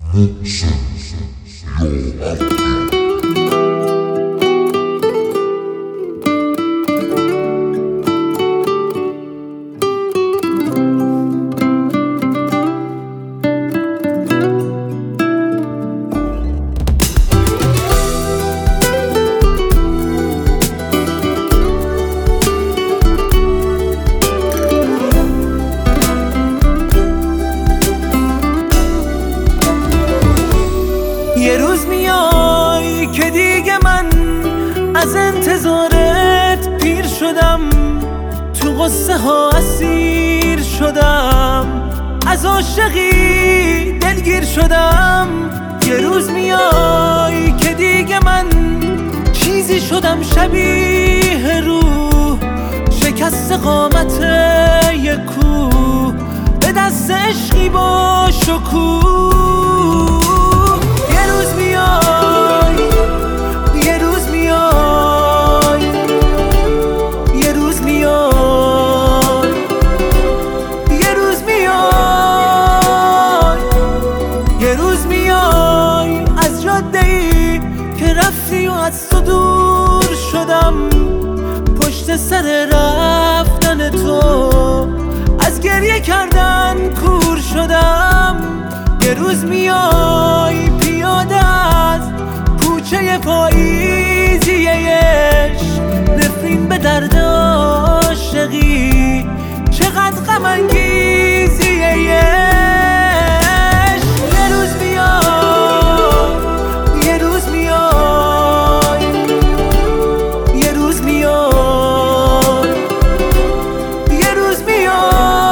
یه روز میای که دیگه من از انتظارت پیر شدم، تو غصه ها اسیر شدم، از عاشقی دلگیر شدم. یه روز میای که دیگه من چیزی شدم شبیه روح، شکست قامت یک کوه، به دست عشقی با شکوه. یه روز میای، یه روز میای، یه روز میای، یه روز میای، یه روز میای از جاده ای که رفتی و از تو دور شدم، پشت سر رفتن تو از گریه کردن کور شدم. یه روز میای پیاده از کوچه پاییزی عشق، نفرین به درد عاشقی، چقدر غم انگیزی عشق. یه روز میای، یه روز میای، یه روز میای، یه روز میای.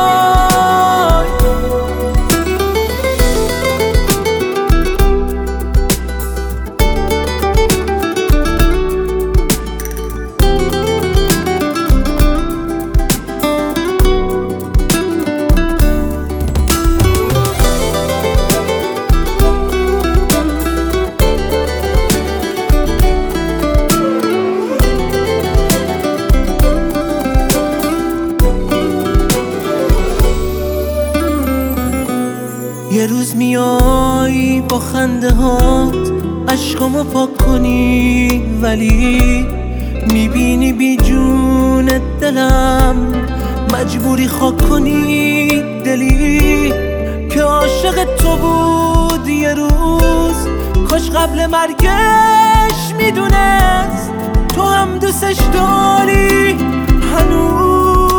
یه روز میای با خنده هات عشقامو پاک کنی، ولی میبینی بی جون دلم مجبوری خاک کنی دلی که عاشق تو بود. یه روز کاش قبل مرگش میدونست تو هم دوستش داری هنوز.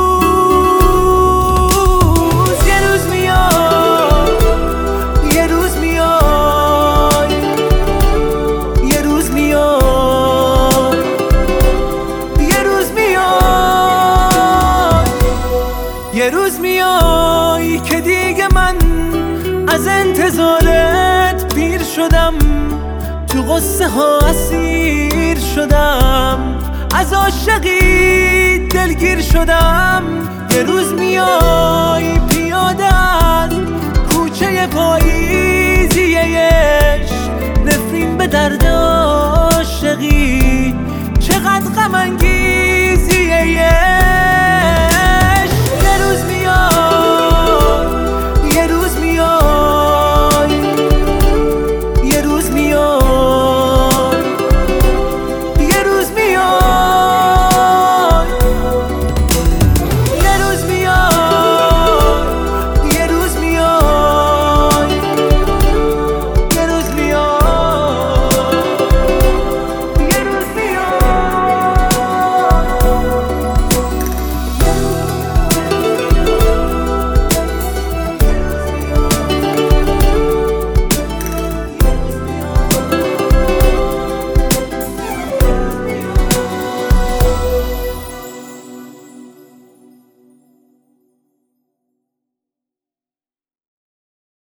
یه روز میای که دیگه من از انتظارت پیر شدم، تو غصه ها اسیر شدم، از عاشقی دلگیر شدم. یه روز میای پیاده از کوچه پاییزی